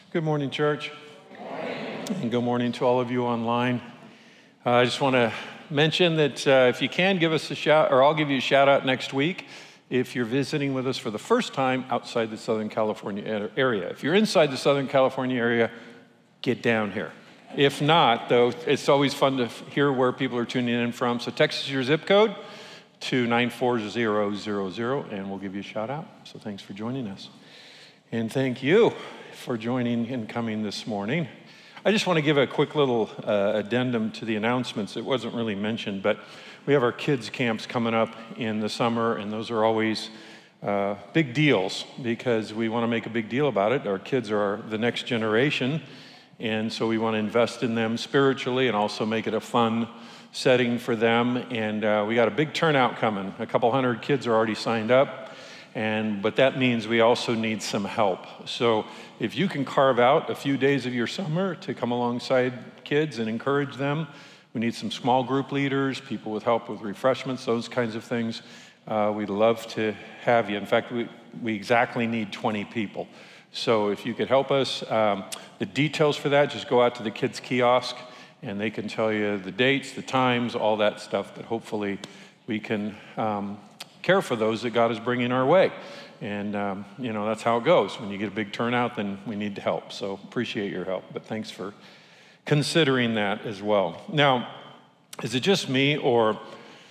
Good morning, church. And good morning to all of you online. I just want to mention that if you can, give us a shout, or I'll give you a shout out next week if you're visiting with us for the first time outside the Southern California area. If you're inside the Southern California area, get down here. If not, though, it's always fun to hear where people are tuning in from. So text us your zip code to 94000, and we'll give you a shout out. So thanks for joining us. And thank you for joining and coming this morning. I just want to give a quick little addendum to the announcements. It wasn't really mentioned, but we have our kids' camps coming up in the summer, and those are always big deals because we want to make a big deal about it. Our kids are the next generation, and so we want to invest in them spiritually and also make it a fun setting for them. And we got a big turnout coming. A couple hundred kids are already signed up. But that means we also need some help. So if you can carve out a few days of your summer to come alongside kids and encourage them, we need some small group leaders, people with help with refreshments, those kinds of things. We'd love to have you. In fact, we exactly need 20 people. So if you could help us, the details for that, just go out to the kids' kiosk and they can tell you the dates, the times, all that stuff. But hopefully we can care for those that God is bringing our way. And, that's how it goes. When you get a big turnout, then we need to help. So appreciate your help. But thanks for considering that as well. Now, is it just me, or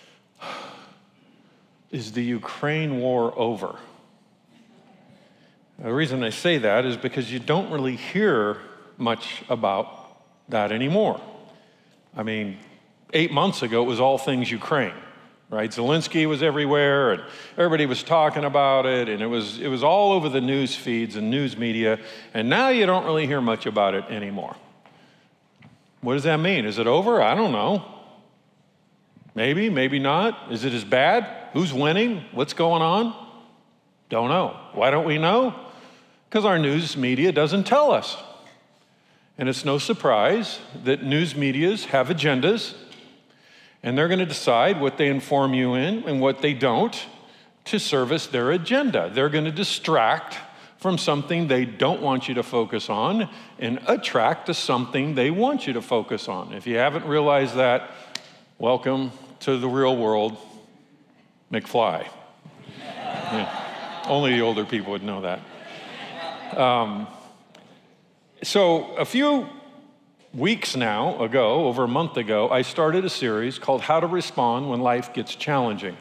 is the Ukraine war over? The reason I say that is because you don't really hear much about that anymore. I mean, 8 months ago, it was all things Ukraine. Right, Zelensky was everywhere, and everybody was talking about it, and it was all over the news feeds and news media, and now you don't really hear much about it anymore. What does that mean? Is it over? I don't know. Maybe, maybe not. Is it as bad? Who's winning? What's going on? Don't know. Why don't we know? Because our news media doesn't tell us. And it's no surprise that news medias have agendas, and they're going to decide what they inform you in and what they don't to service their agenda. They're going to distract from something they don't want you to focus on and attract to something they want you to focus on. If you haven't realized that, welcome to the real world, McFly. Yeah, only the older people would know that. So a few weeks now ago, over a month ago, I started a series called How to Respond When Life Gets Challenging.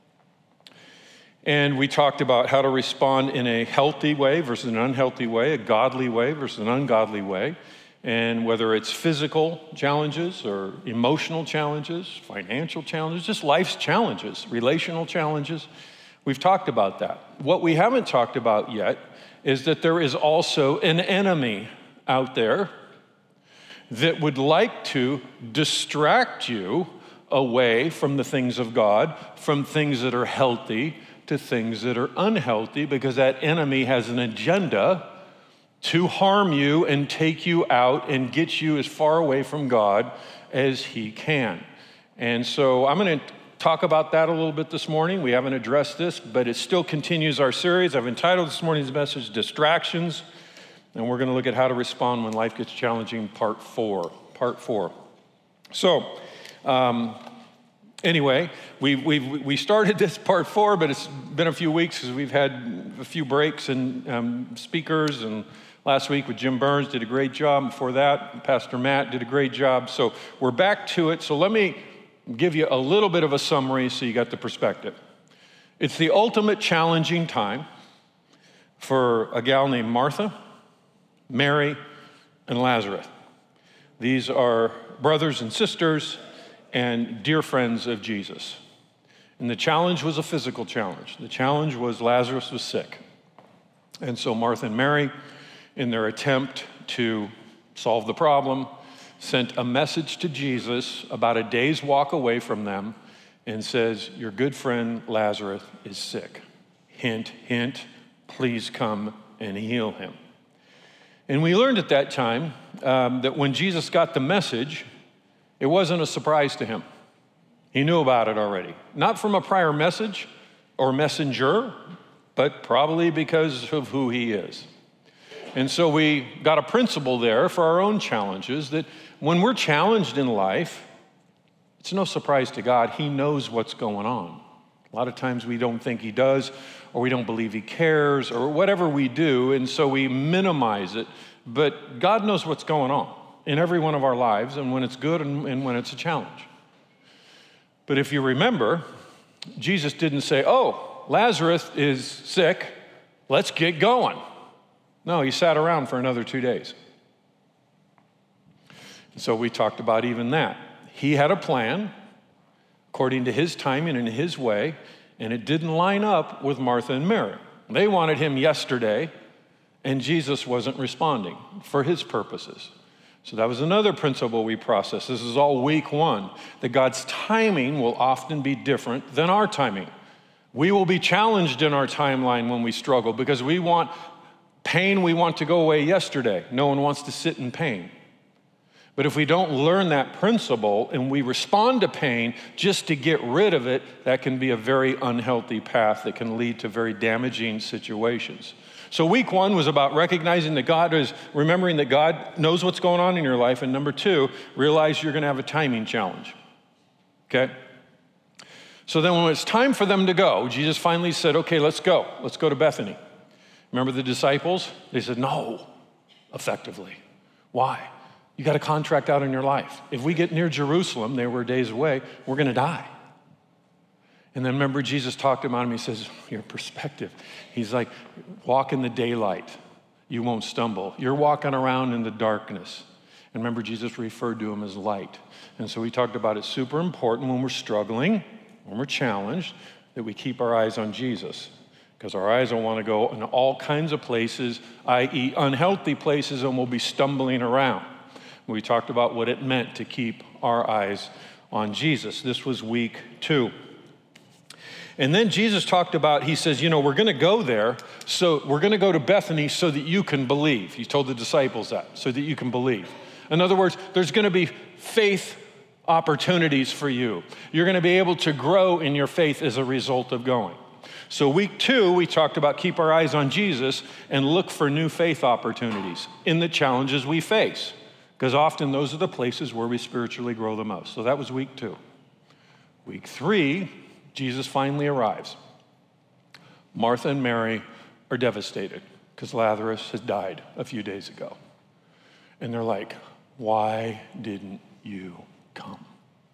And we talked about how to respond in a healthy way versus an unhealthy way, a godly way versus an ungodly way, and whether it's physical challenges or emotional challenges, financial challenges, just life's challenges, relational challenges. We've talked about that. What we haven't talked about yet is that there is also an enemy out there that would like to distract you away from the things of God, from things that are healthy to things that are unhealthy, because that enemy has an agenda to harm you and take you out and get you as far away from God as he can. And so I'm going to talk about that a little bit this morning. We haven't addressed this, but it still continues our series. I've entitled this morning's message, Distractions. And we're going to look at how to respond when life gets challenging, part four. So, anyway, we started this part 4, but it's been a few weeks because we've had a few breaks and speakers. And last week with Jim Burns did a great job. Before that, Pastor Matt did a great job. So we're back to it. So let me give you a little bit of a summary so you got the perspective. It's the ultimate challenging time for a gal named Martha, Mary, and Lazarus. These are brothers and sisters and dear friends of Jesus. And the challenge was a physical challenge. The challenge was Lazarus was sick. And so Martha and Mary, in their attempt to solve the problem, sent a message to Jesus about a day's walk away from them and says, your good friend Lazarus is sick. Hint, hint, please come and heal him. And we learned at that time that when Jesus got the message, it wasn't a surprise to him. He knew about it already. Not from a prior message or messenger, but probably because of who he is. And so we got a principle there for our own challenges that when we're challenged in life, it's no surprise to God. He knows what's going on. A lot of times we don't think he does, or we don't believe he cares, or whatever we do, and so we minimize it. But God knows what's going on in every one of our lives, and when it's good and when it's a challenge. But if you remember, Jesus didn't say, oh, Lazarus is sick, let's get going. No, he sat around for another 2 days. So we talked about even that. He had a plan according to his timing and his way, and it didn't line up with Martha and Mary. They wanted him yesterday, and Jesus wasn't responding for his purposes. So that was another principle we processed. This is all week one, that God's timing will often be different than our timing. We will be challenged in our timeline when we struggle because we want pain, we want to go away yesterday. No one wants to sit in pain. But if we don't learn that principle and we respond to pain just to get rid of it, that can be a very unhealthy path that can lead to very damaging situations. So week one was about recognizing that remembering that God knows what's going on in your life. And number two, realize you're going to have a timing challenge. Okay? So then when it's time for them to go, Jesus finally said, okay, let's go. Let's go to Bethany. Remember the disciples? They said, no, effectively. Why? You got a contract out in your life. If we get near Jerusalem, they were days away, we're going to die. And then remember, Jesus talked about him. He says, your perspective. He's like, walk in the daylight. You won't stumble. You're walking around in the darkness. And remember, Jesus referred to him as light. And so we talked about it's super important when we're struggling, when we're challenged, that we keep our eyes on Jesus. Because our eyes will want to go in all kinds of places, i.e. unhealthy places, and we'll be stumbling around. We talked about what it meant to keep our eyes on Jesus. This was week 2. And then Jesus talked about, he says, we're going to go there, so we're going to go to Bethany so that you can believe. He told the disciples that, so that you can believe. In other words, there's going to be faith opportunities for you. You're going to be able to grow in your faith as a result of going. So week 2, we talked about keep our eyes on Jesus and look for new faith opportunities in the challenges we face. Because often those are the places where we spiritually grow the most. So that was week 2. Week 3, Jesus finally arrives. Martha and Mary are devastated because Lazarus has died a few days ago. And they're like, why didn't you come?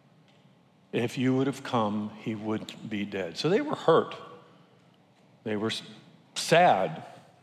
If you would have come, he wouldn't be dead. So they were hurt. They were sad,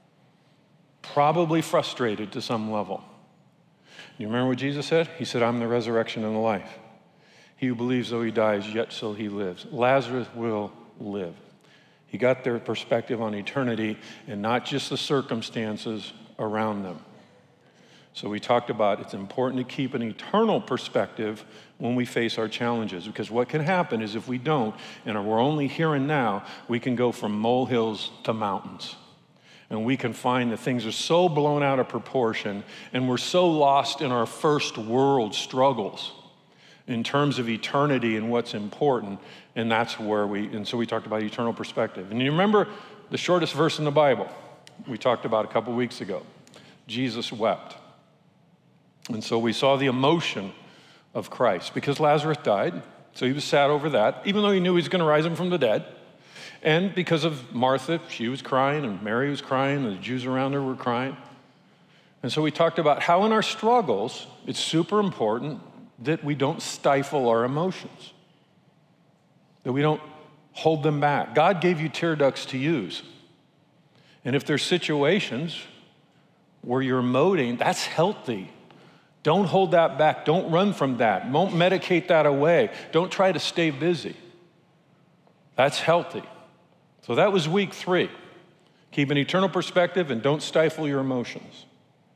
probably frustrated to some level. You remember what Jesus said? He said, I'm the resurrection and the life. He who believes though he dies, yet so he lives. Lazarus will live. He got their perspective on eternity and not just the circumstances around them. So we talked about it's important to keep an eternal perspective when we face our challenges, because what can happen is if we don't, and we're only here and now, we can go from molehills to mountains. And we can find that things are so blown out of proportion, and we're so lost in our first world struggles in terms of eternity and what's important, and that's where so we talked about eternal perspective. And you remember the shortest verse in the Bible we talked about a couple weeks ago. Jesus wept. And so we saw the emotion of Christ because Lazarus died, so he was sad over that, even though he knew he was going to rise him from the dead. And because of Martha, she was crying, and Mary was crying, and the Jews around her were crying. And so we talked about how in our struggles, it's super important that we don't stifle our emotions, that we don't hold them back. God gave you tear ducts to use. And if there's situations where you're emoting, that's healthy. Don't hold that back. Don't run from that. Don't medicate that away. Don't try to stay busy. That's healthy. So that was week 3. Keep an eternal perspective and don't stifle your emotions.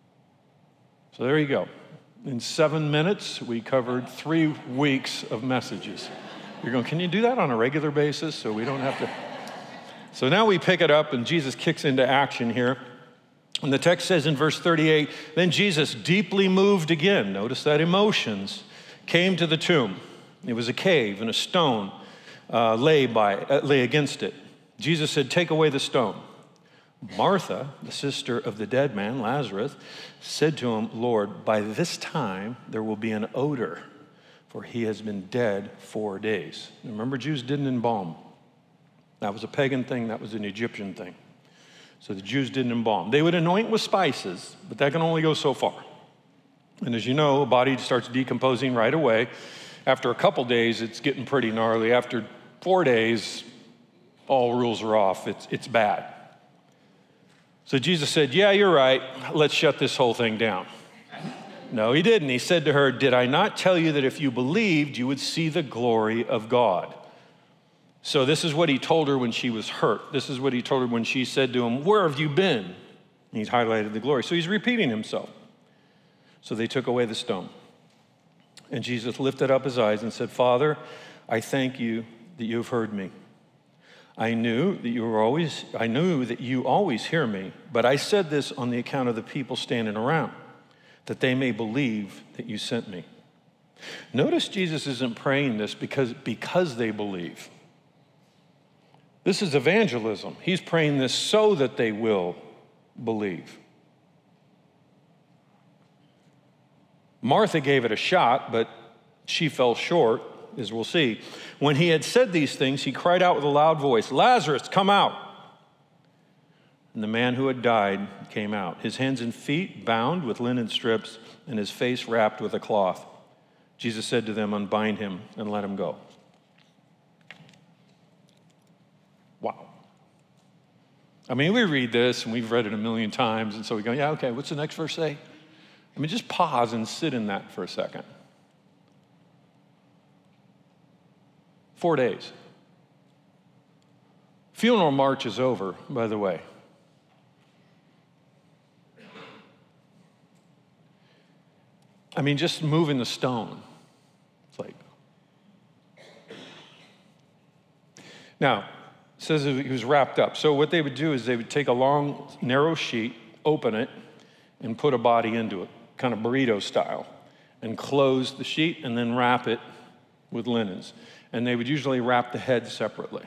So there you go. In 7 minutes, we covered 3 weeks of messages. You're going, can you do that on a regular basis so we don't have to? So now we pick it up and Jesus kicks into action here. And the text says in verse 38, then Jesus, deeply moved again, notice that emotions, came to the tomb. It was a cave and a stone lay against it. Jesus said, take away the stone. Martha, the sister of the dead man, Lazarus, said to him, Lord, by this time there will be an odor, for he has been dead 4 days. Remember, Jews didn't embalm. That was a pagan thing. That was an Egyptian thing. So the Jews didn't embalm. They would anoint with spices, but that can only go so far. And as you know, a body starts decomposing right away. After a couple days, it's getting pretty gnarly. After 4 days, all rules are off. It's bad. So Jesus said, yeah, you're right. Let's shut this whole thing down. No, he didn't. He said to her, did I not tell you that if you believed, you would see the glory of God? So this is what he told her when she was hurt. This is what he told her when she said to him, where have you been? And he's highlighted the glory. So he's repeating himself. So they took away the stone. And Jesus lifted up his eyes and said, Father, I thank you that you have heard me. I knew that you always hear me, but I said this on the account of the people standing around, that they may believe that you sent me. Notice Jesus isn't praying this because they believe. This is evangelism. He's praying this so that they will believe. Martha gave it a shot, but she fell short, as we'll see. When he had said these things, he cried out with a loud voice, Lazarus, come out. And the man who had died came out, his hands and feet bound with linen strips and his face wrapped with a cloth. Jesus said to them, unbind him and let him go. Wow. I mean, we read this and we've read it a million times, and so we go, yeah, okay, what's the next verse say? I mean, just pause and sit in that for a second. 4 days. Funeral march is over, by the way. I mean, just moving the stone. It's like. Now, it says he was wrapped up. So what they would do is they would take a long, narrow sheet, open it, and put a body into it, kind of burrito style, and close the sheet and then wrap it with linens. And they would usually wrap the head separately.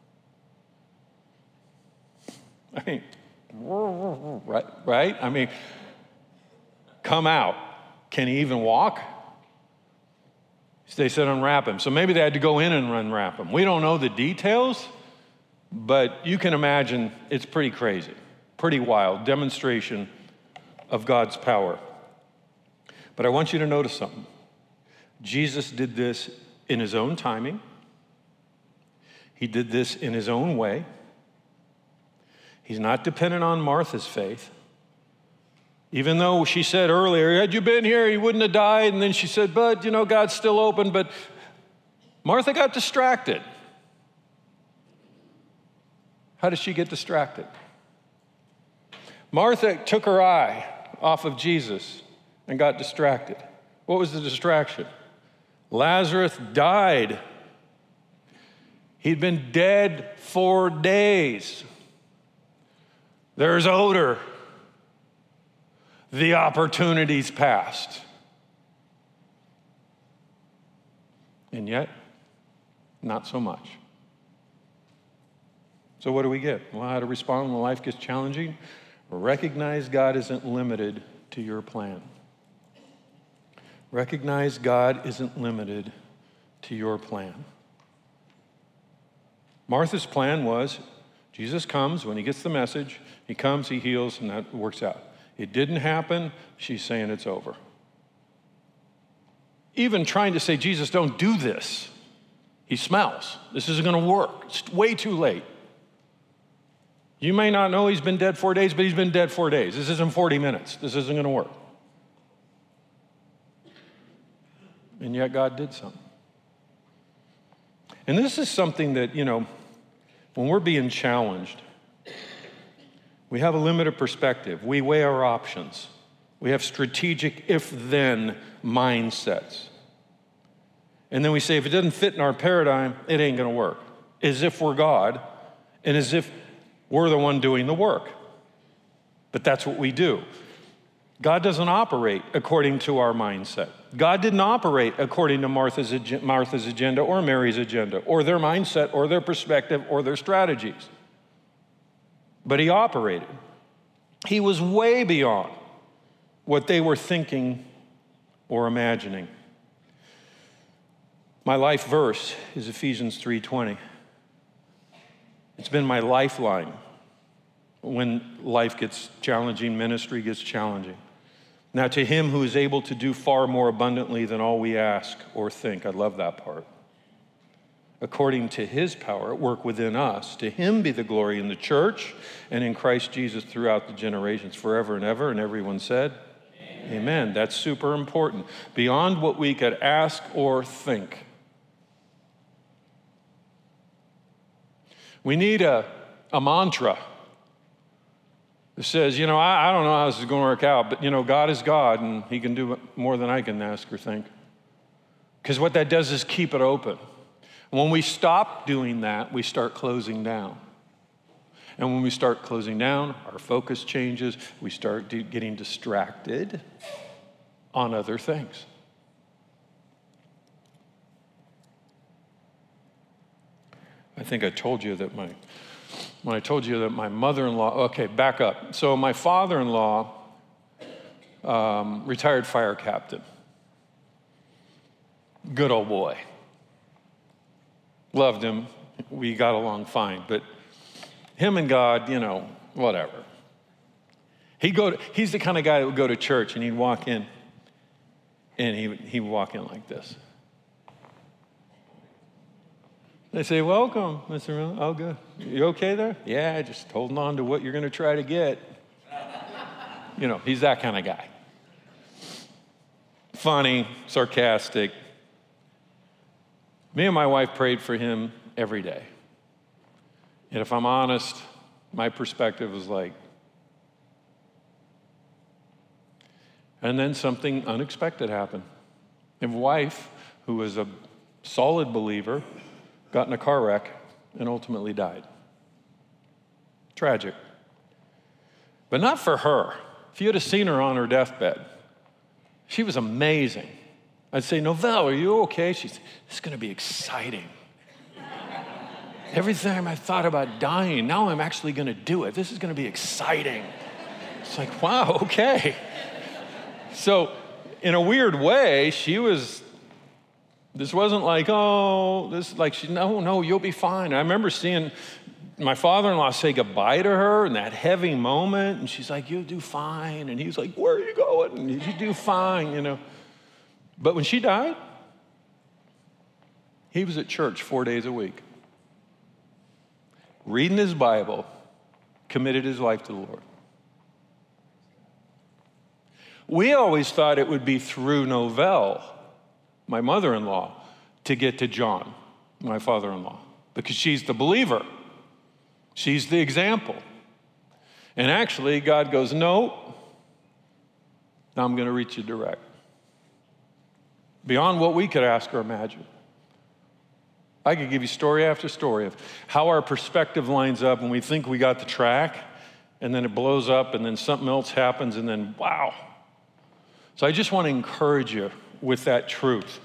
I mean, right? I mean, come out. Can he even walk? They said unwrap him. So maybe they had to go in and unwrap him. We don't know the details, but you can imagine it's pretty crazy, pretty wild demonstration of God's power. But I want you to notice something. Jesus did this in his own timing. He did this in his own way. He's not dependent on Martha's faith. Even though she said earlier, had you been here, he wouldn't have died. And then she said, but, God's still open. But Martha got distracted. How did she get distracted? Martha took her eye off of Jesus and got distracted. What was the distraction? Lazarus died. He'd been dead 4 days. There's odor. The opportunity's passed. And yet, not so much. So what do we get? Well, how to respond when life gets challenging? Recognize God isn't limited to your plan. Recognize God isn't limited to your plan. Martha's plan was, Jesus comes, when he gets the message, he comes, he heals, and that works out. It didn't happen, she's saying it's over. Even trying to say, Jesus, don't do this. He smells. This isn't going to work. It's way too late. You may not know he's been dead 4 days, but he's been dead 4 days. This isn't 40 minutes. This isn't going to work. And yet God did something. And this is something that, when we're being challenged, we have a limited perspective. We weigh our options. We have strategic if-then mindsets. And then we say, if it doesn't fit in our paradigm, it ain't going to work. As if we're God and as if we're the one doing the work. But that's what we do. God doesn't operate according to our mindset. God didn't operate according to Martha's agenda or Mary's agenda or their mindset or their perspective or their strategies. But he operated. He was way beyond what they were thinking or imagining. My life verse is Ephesians 3:20. It's been my lifeline when life gets challenging, ministry gets challenging. Now, to him who is able to do far more abundantly than all we ask or think, I love that part. According to his power at work within us, to him be the glory in the church and in Christ Jesus throughout the generations, forever and ever. And everyone said, Amen. Amen. That's super important. Beyond what we could ask or think. We need a mantra that says, I don't know how this is going to work out, but, God is God, and he can do more than I can ask or think. Because what that does is keep it open. When we stop doing that, we start closing down. And when we start closing down, our focus changes. We start getting distracted on other things. I think I told you that when I told you that my mother-in-law, okay, back up. So my father-in-law, retired fire captain. Good old boy. Loved him. We got along fine. But him and God, whatever. He's the kind of guy that would go to church and he'd walk in and he'd walk in like this. They say, welcome, Mr. Miller. Oh, good. You okay there? Yeah, just holding on to what you're going to try to get. He's that kind of guy. Funny, sarcastic. Me and my wife prayed for him every day. And if I'm honest, my perspective was like, and then something unexpected happened. My wife, who was a solid believer, got in a car wreck and ultimately died. Tragic. But not for her. If you had seen her on her deathbed, she was amazing. I'd say, Novelle, are you okay? She's, this is going to be exciting. Every time I thought about dying, now I'm actually going to do it. This is going to be exciting. It's like, wow, okay. So in a weird way, this wasn't like, no, you'll be fine. I remember seeing my father-in-law say goodbye to her in that heavy moment, and she's like, you'll do fine. And he was like, where are you going? And you do fine, But when she died, he was at church 4 days a week, reading his Bible, committed his life to the Lord. We always thought it would be through Novelle, my mother-in-law, to get to John, my father-in-law, because she's the believer. She's the example. And actually, God goes, no, I'm going to reach you direct. Beyond what we could ask or imagine. I could give you story after story of how our perspective lines up when we think we got the track, and then it blows up, and then something else happens, and then, wow. So I just want to encourage you with that truth.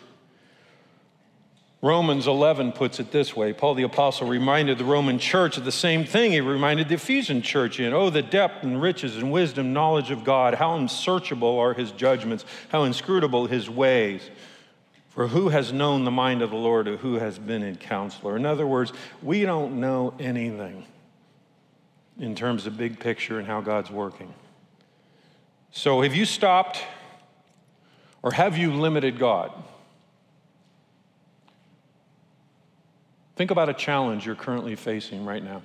Romans 11 puts it this way. Paul the Apostle reminded the Roman church of the same thing he reminded the Ephesian church in. Oh, the depth and riches and wisdom, knowledge of God. How unsearchable are his judgments. How inscrutable his ways. For who has known the mind of the Lord, or who has been in counselor? In other words, we don't know anything in terms of big picture and how God's working. So have you stopped, or have you limited God? Think about a challenge you're currently facing right now.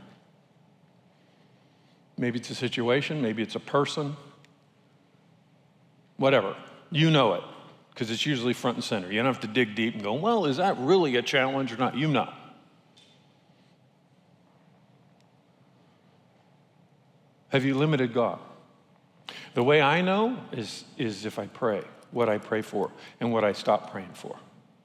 Maybe it's a situation, maybe it's a person, whatever. You know it, because it's usually front and center. You don't have to dig deep and go, well, is that really a challenge or not? You know. Have you limited God? The way I know is if I pray, what I pray for and what I stop praying for.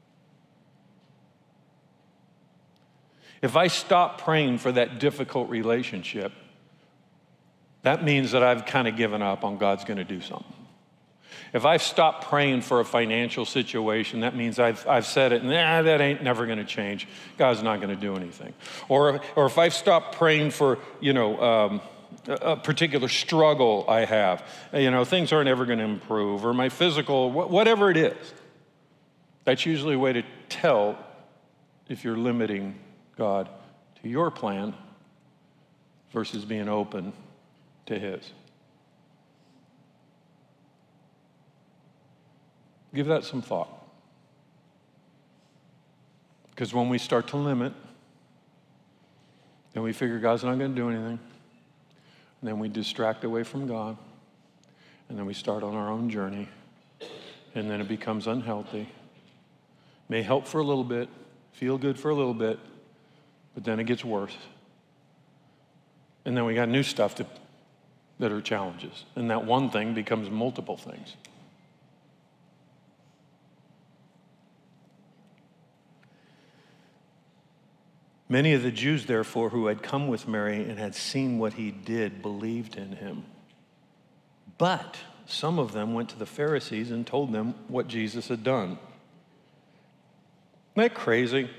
If I stop praying for that difficult relationship, that means that I've kind of given up on God's going to do something. If I've stopped praying for a financial situation, that means I've said it, that ain't never going to change. God's not going to do anything. Or if I've stopped praying for, a particular struggle I have. Things aren't ever going to improve, or my physical, whatever it is. That's usually a way to tell if you're limiting God to your plan versus being open to His. Give that some thought. Because when we start to limit, then we figure God's not going to do anything. And then we distract away from God. And then we start on our own journey. And then it becomes unhealthy. May help for a little bit, feel good for a little bit, but then it gets worse. And then we got new stuff that are challenges. And that one thing becomes multiple things. Many of the Jews, therefore, who had come with Mary and had seen what he did, believed in him. But some of them went to the Pharisees and told them what Jesus had done. Isn't that crazy?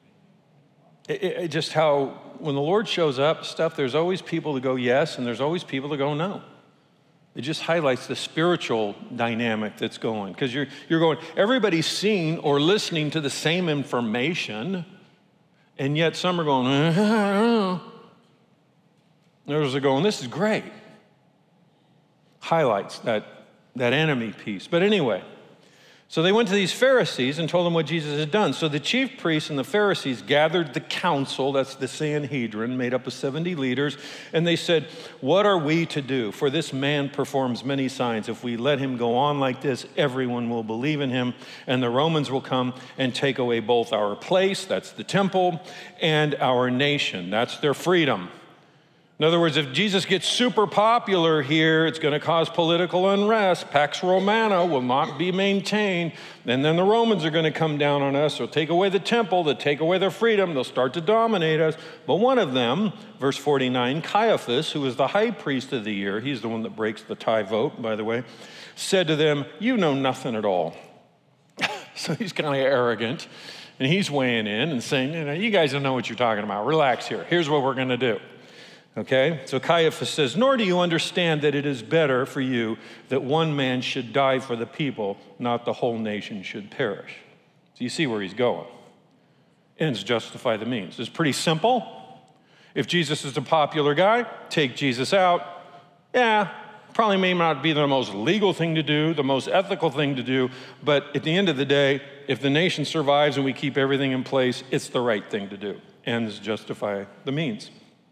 Just how when the Lord shows up, there's always people to go yes, and there's always people to go no. It just highlights the spiritual dynamic that's going. Because you're going, everybody's seeing or listening to the same information, and yet some are going, I don't know. Others are going, this is great. Highlights that enemy piece. But anyway, so they went to these Pharisees and told them what Jesus had done. So the chief priests and the Pharisees gathered the council, that's the Sanhedrin, made up of 70 leaders, and they said, what are we to do? For this man performs many signs. If we let him go on like this, everyone will believe in him, and the Romans will come and take away both our place, that's the temple, and our nation, that's their freedom. In other words, if Jesus gets super popular here, it's going to cause political unrest. Pax Romana will not be maintained. And then the Romans are going to come down on us. They'll take away the temple. They'll take away their freedom. They'll start to dominate us. But one of them, verse 49, Caiaphas, who was the high priest of the year, he's the one that breaks the tie vote, by the way, said to them, you know nothing at all. So he's kind of arrogant. And he's weighing in and saying, you guys don't know what you're talking about. Relax here. Here's what we're going to do. Okay, so Caiaphas says, nor do you understand that it is better for you that one man should die for the people, not the whole nation should perish. So you see where he's going. Ends justify the means. It's pretty simple. If Jesus is a popular guy, take Jesus out. Yeah, probably may not be the most legal thing to do, the most ethical thing to do, but at the end of the day, if the nation survives and we keep everything in place, it's the right thing to do. Ends justify the means.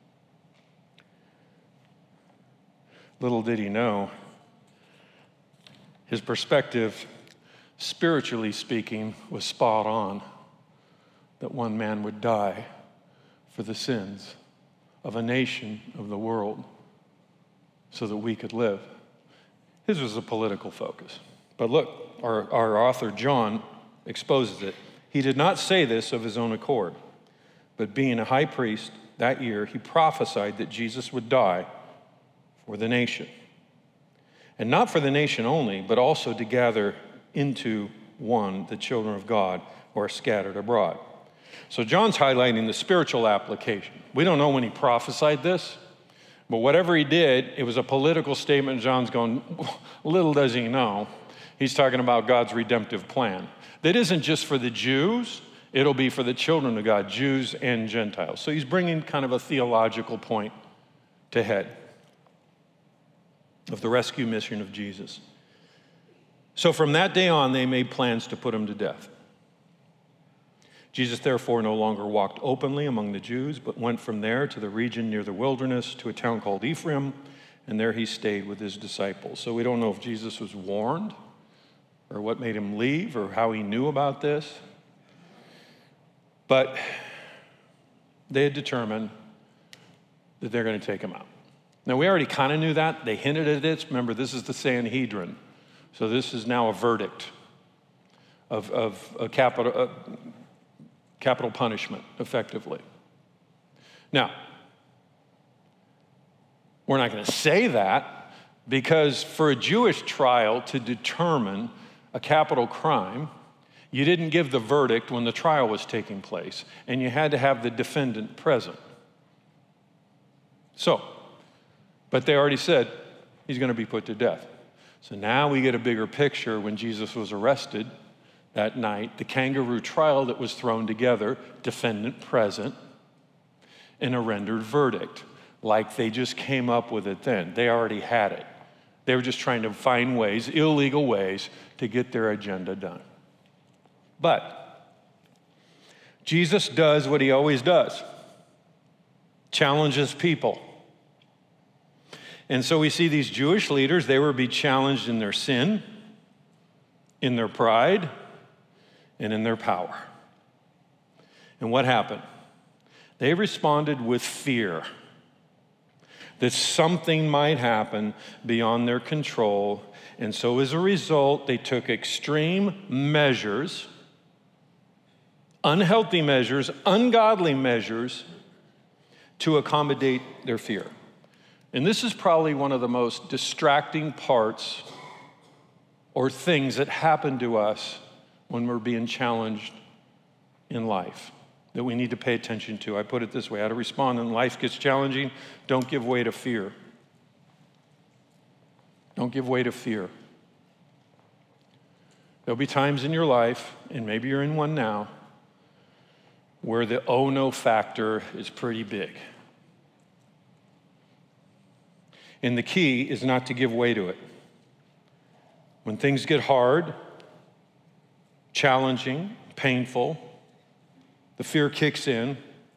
Little did he know, his perspective, spiritually speaking, was spot on, that one man would die for the sins of a nation, of the world, so that we could live. His was a political focus. But look, our author, John, exposes it. He did not say this of his own accord, but being a high priest that year, he prophesied that Jesus would die for the nation. And not for the nation only, but also to gather into one the children of God who are scattered abroad. So John's highlighting the spiritual application. We don't know when he prophesied this, but whatever he did, it was a political statement. John's going, little does he know, he's talking about God's redemptive plan. That isn't just for the Jews, it'll be for the children of God, Jews and Gentiles. So he's bringing kind of a theological point to head of the rescue mission of Jesus. So from that day on, they made plans to put him to death. Jesus therefore no longer walked openly among the Jews, but went from there to the region near the wilderness to a town called Ephraim, and there he stayed with his disciples. So we don't know if Jesus was warned or what made him leave or how he knew about this. But they had determined that they're going to take him out. Now, we already kind of knew that. They hinted at it. Remember, this is the Sanhedrin. So this is now a verdict of a capital punishment, effectively. Now, we're not going to say that because for a Jewish trial to determine a capital crime, you didn't give the verdict when the trial was taking place, and you had to have the defendant present. So, But they already said he's going to be put to death. So now we get a bigger picture when Jesus was arrested that night, the kangaroo trial that was thrown together, defendant present, and a rendered verdict. Like they just came up with it then. They already had it. They were just trying to find ways, illegal ways, to get their agenda done. But Jesus does what he always does. Challenges people. And so we see these Jewish leaders, they would be challenged in their sin, in their pride, and in their power. And what happened? They responded with fear that something might happen beyond their control. And so as a result, they took extreme measures, unhealthy measures, ungodly measures to accommodate their fear. And this is probably one of the most distracting parts or things that happen to us when we're being challenged in life that we need to pay attention to. I put it this way: how to respond when life gets challenging. Don't give way to fear. Don't give way to fear. There'll be times in your life, and maybe you're in one now, where the oh no factor is pretty big. And the key is not to give way to it. When things get hard, challenging, painful, the fear kicks in,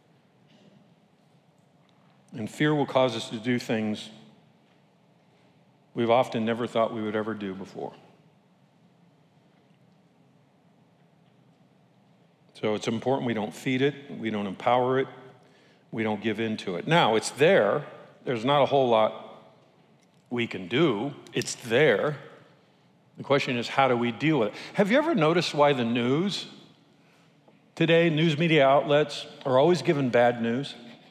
and fear will cause us to do things we've often never thought we would ever do before. So it's important we don't feed it, we don't empower it, we don't give in to it. Now, it's there. There's not a whole lot we can do. It's there. The question is, how do we deal with it? Have you ever noticed why the news today, news media outlets, are always giving bad news?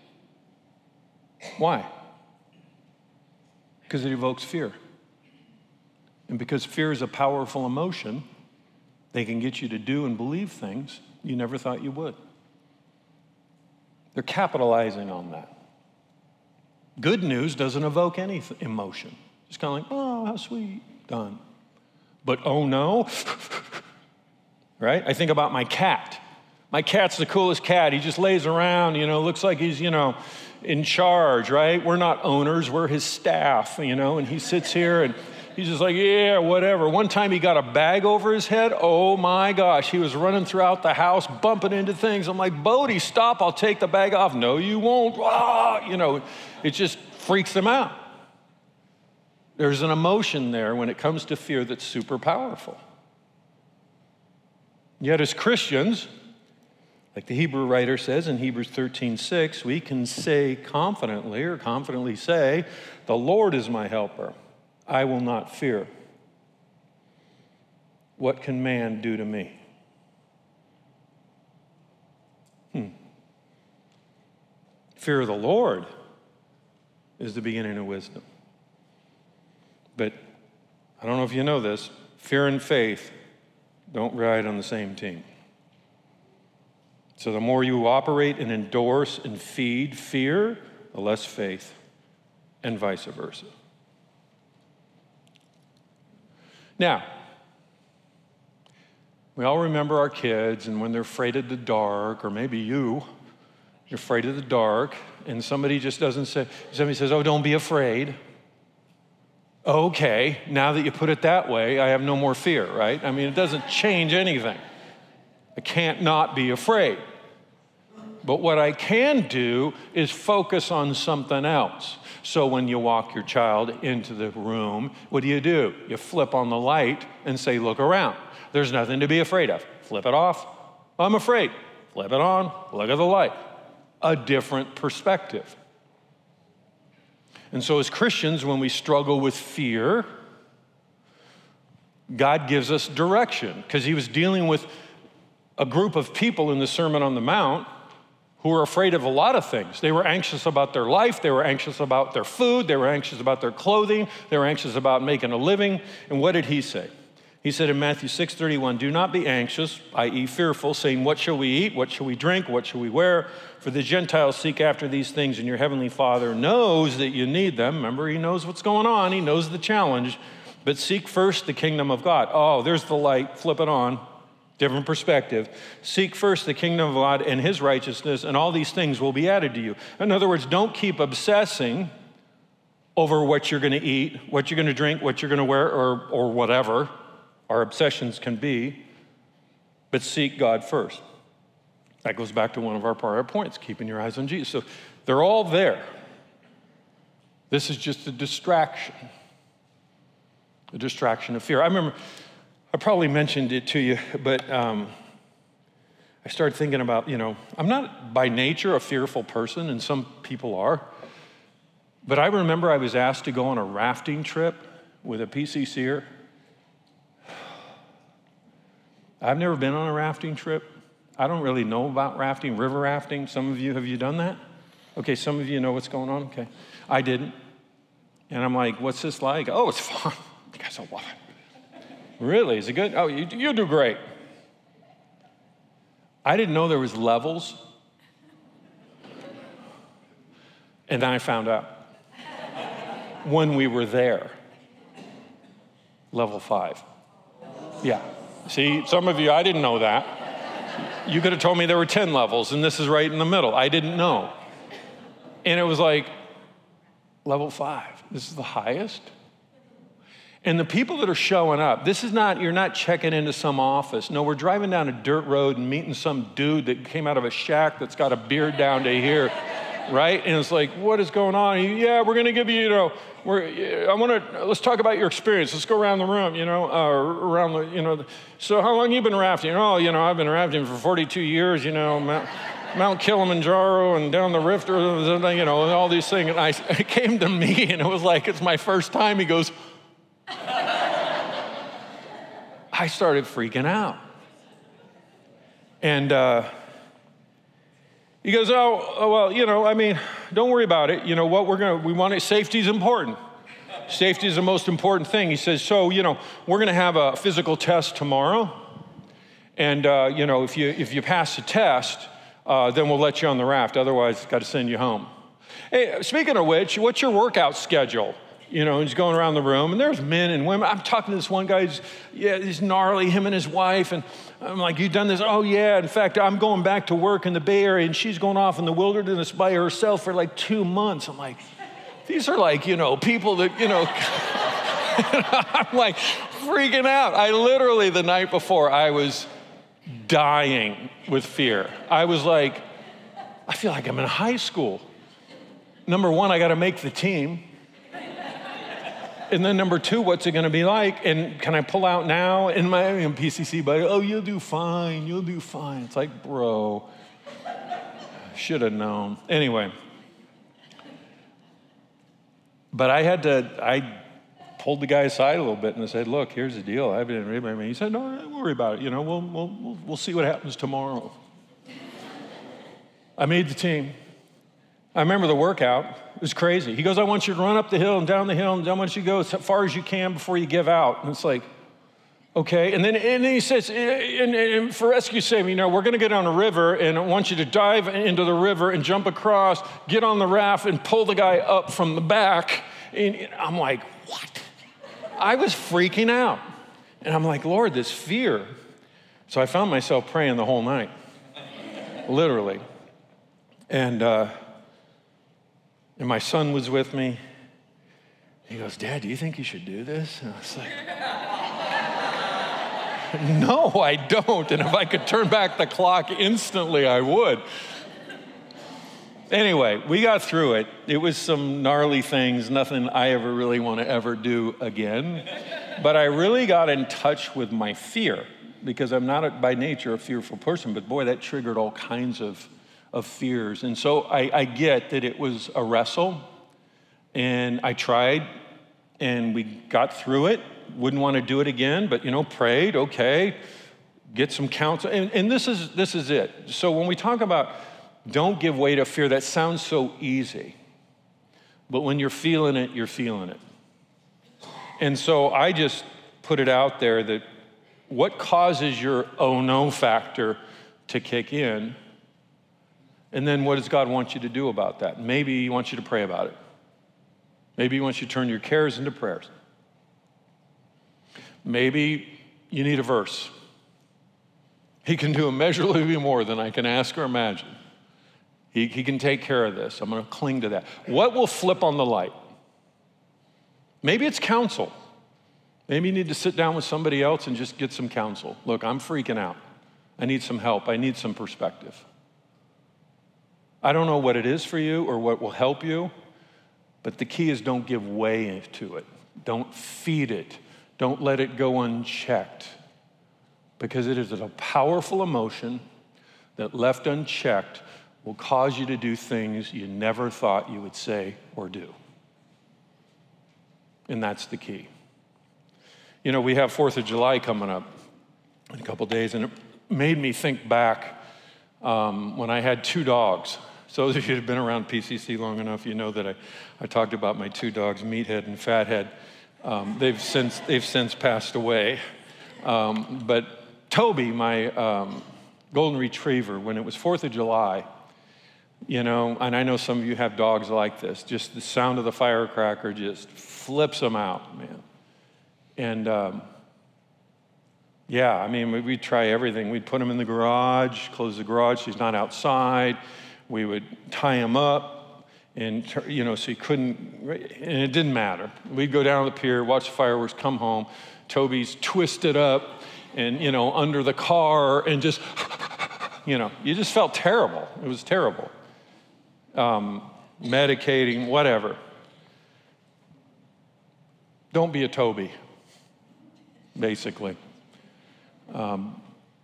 Why? Because it evokes fear. And because fear is a powerful emotion, they can get you to do and believe things you never thought you would. They're capitalizing on that. Good news doesn't evoke any emotion. It's kind of like, oh, how sweet, done. But oh no, right? I think about my cat. My cat's the coolest cat. He just lays around, looks like he's, in charge, right? We're not owners, we're his staff, and he sits here and he's just like, yeah, whatever. One time he got a bag over his head. Oh my gosh, he was running throughout the house, bumping into things. I'm like, Bodie, stop, I'll take the bag off. No, you won't. Ah, it just freaks them out. There's an emotion there when it comes to fear that's super powerful. Yet as Christians, like the Hebrew writer says in Hebrews 13:6, we can say confidently say, the Lord is my helper. I will not fear. What can man do to me? Fear of the Lord is the beginning of wisdom. But I don't know if you know this, fear and faith don't ride on the same team. So the more you operate and endorse and feed fear, the less faith, and vice versa. Now, we all remember our kids, and when they're afraid of the dark, or maybe you're afraid of the dark, and somebody just doesn't say, somebody says, oh, don't be afraid. Okay, now that you put it that way, I have no more fear, right? I mean, it doesn't change anything. I can't not be afraid. But what I can do is focus on something else. So when you walk your child into the room, what do? You flip on the light and say, look around. There's nothing to be afraid of. Flip it off. I'm afraid. Flip it on. Look at the light. A different perspective. And so as Christians, when we struggle with fear, God gives us direction, because he was dealing with a group of people in the Sermon on the Mount who were afraid of a lot of things. They were anxious about their life. They were anxious about their food. They were anxious about their clothing. They were anxious about making a living. And what did he say? He said in Matthew 6:31, do not be anxious, i.e. fearful, saying, what shall we eat? What shall we drink? What shall we wear? For the Gentiles seek after these things, and your heavenly Father knows that you need them. Remember, he knows what's going on. He knows the challenge. But seek first the kingdom of God. Oh, there's the light. Flip it on. Different perspective. Seek first the kingdom of God and his righteousness, and all these things will be added to you. In other words, don't keep obsessing over what you're going to eat, what you're going to drink, what you're going to wear, or whatever our obsessions can be, but seek God first. That goes back to one of our prior points, keeping your eyes on Jesus. So they're all there. This is just a distraction of fear. I remember, I probably mentioned it to you, but I started thinking about, I'm not by nature a fearful person, and some people are, but I remember I was asked to go on a rafting trip with a PCCer. I've never been on a rafting trip. I don't really know about rafting, river rafting. Some of you, have you done that? Okay, some of you know what's going on. Okay, I didn't. And I'm like, what's this like? Oh, it's fun. You guys are what? Really? Is it good? Oh, you do great. I didn't know there was levels. And then I found out when we were there. Level 5. Yeah. See, some of you, I didn't know that. You could have told me there were 10 levels, and this is right in the middle. I didn't know. And it was like, level 5. This is the highest. And the people that are showing up, this is not, you're not checking into some office. No, we're driving down a dirt road and meeting some dude that came out of a shack that's got a beard down to here, right? And it's like, what is going on? Yeah, we're going to give you, let's talk about your experience. Let's go around the room, around the, so how long you been rafting? Oh, I've been rafting for 42 years, Mount Kilimanjaro and down the rift, all these things. And it came to me, and it was like, it's my first time. He goes, I started freaking out. And he goes, well, don't worry about it. Safety is important. Safety is the most important thing. He says, so, we're going to have a physical test tomorrow. And, if you pass the test, then we'll let you on the raft. Otherwise, got to send you home. Hey, speaking of which, what's your workout schedule? He's going around the room, and there's men and women. I'm talking to this one guy, he's gnarly, him and his wife, and I'm like, you done this? Oh, yeah. In fact, I'm going back to work in the Bay Area, and she's going off in the wilderness by herself for like 2 months. I'm like, these are like, people that, I'm like freaking out. I literally, the night before, I was dying with fear. I was like, I feel like I'm in high school. Number one, I got to make the team. And then number 2, what's it going to be like? And can I pull out now? And my PCC buddy, oh, you'll do fine. You'll do fine. It's like, bro, should have known. Anyway. But I pulled the guy aside a little bit and I said, look, here's the deal. I've been reading. He said, no, don't worry about it. We'll see what happens tomorrow. I made the team. I remember the workout. It was crazy. He goes, I want you to run up the hill and down the hill, and I want you to go as far as you can before you give out. And it's like, okay. And then he says, and for rescue saving, we're going to get on a river, and I want you to dive into the river and jump across, get on the raft, and pull the guy up from the back. And I'm like, what? I was freaking out. And I'm like, Lord, this fear. So I found myself praying the whole night, literally. And my son was with me. He goes, Dad, do you think you should do this? And I was like, no, I don't. And if I could turn back the clock instantly, I would. Anyway, we got through it. It was some gnarly things, nothing I ever really want to ever do again. But I really got in touch with my fear, because I'm not by nature a fearful person, but boy, that triggered all kinds of fears. And so I get that it was a wrestle, and I tried, and we got through it. Wouldn't want to do it again, but prayed, okay, get some counsel. And this is it. So when we talk about don't give way to fear, that sounds so easy. But when you're feeling it, you're feeling it. And so I just put it out there that What causes your oh no factor to kick in? And then what does God want you to do about that? Maybe he wants you to pray about it. Maybe he wants you to turn your cares into prayers. Maybe you need a verse. He can do immeasurably more than I can ask or imagine. He can take care of this. I'm going to cling to that. What will flip on the light? Maybe it's counsel. Maybe you need to sit down with somebody else and just get some counsel. Look, I'm freaking out. I need some help. I need some perspective. I don't know what it is for you or what will help you, but the key is don't give way to it. Don't feed it. Don't let it go unchecked, because it is a powerful emotion that left unchecked will cause you to do things you never thought you would say or do. And that's the key. You know, we have 4th of July coming up in a couple days, and it made me think back when I had 2 dogs. So those of you who have been around PCC long enough, you know that I talked about my 2 dogs, Meathead and Fathead. They've since passed away. But Toby, my golden retriever, when it was 4th of July, you know, and I know some of you have dogs like this, just the sound of the firecracker just flips them out, man. And yeah, I mean, we'd try everything. We'd put him in the garage, close the garage so he's not outside. We would tie him up, and you know, so he couldn't, and it didn't matter. We'd go down to the pier, watch the fireworks, come home. Toby's twisted up and, you know, under the car, and just, you know, you just felt terrible. It was terrible. Medicating, whatever. Don't be a Toby, basically. And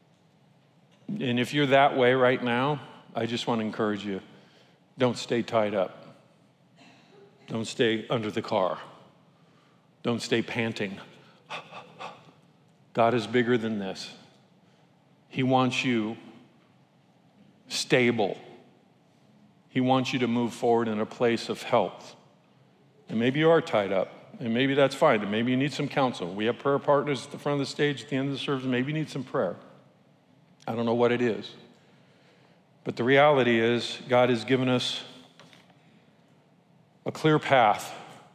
if you're that way right now, I just want to encourage you, don't stay tied up. Don't stay under the car. Don't stay panting. God is bigger than this. He wants you stable. He wants you to move forward in a place of health. And maybe you are tied up, and maybe that's fine. And maybe you need some counsel. We have prayer partners at the front of the stage at the end of the service. Maybe you need some prayer. I don't know what it is. But the reality is, God has given us a clear path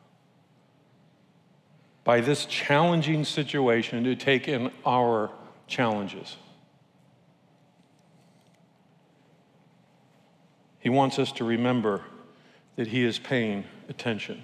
by this challenging situation to take in our challenges. He wants us to remember that he is paying attention.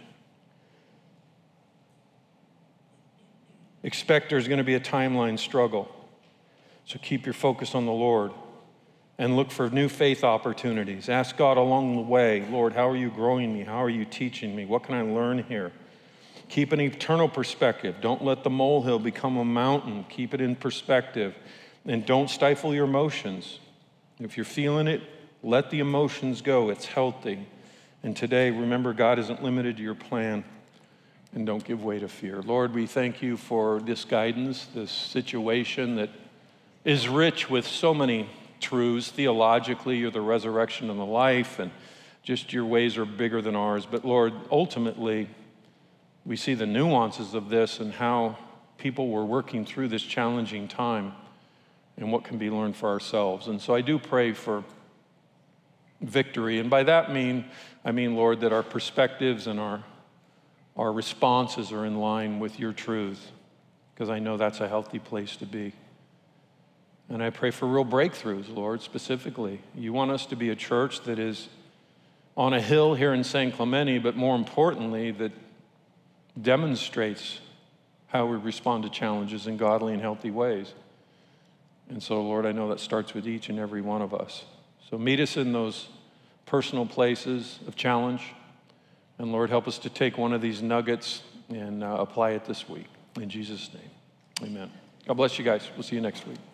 Expect there's going to be a timeline struggle. So keep your focus on the Lord and look for new faith opportunities. Ask God along the way, Lord, how are you growing me? How are you teaching me? What can I learn here? Keep an eternal perspective. Don't let the molehill become a mountain. Keep it in perspective. And don't stifle your emotions. If you're feeling it, let the emotions go. It's healthy. And today, remember, God isn't limited to your plan. And don't give way to fear. Lord, we thank you for this guidance, this situation that is rich with so many truths. Theologically, you're the resurrection and the life, and just your ways are bigger than ours. But Lord, ultimately, we see the nuances of this and how people were working through this challenging time and what can be learned for ourselves. And so I do pray for victory. And by that I mean, Lord, that our perspectives and our responses are in line with your truth, because I know that's a healthy place to be. And I pray for real breakthroughs, Lord, specifically. You want us to be a church that is on a hill here in San Clemente, but more importantly, that demonstrates how we respond to challenges in godly and healthy ways. And so, Lord, I know that starts with each and every one of us. So meet us in those personal places of challenge. And Lord, help us to take one of these nuggets and apply it this week. In Jesus' name, amen. God bless you guys. We'll see you next week.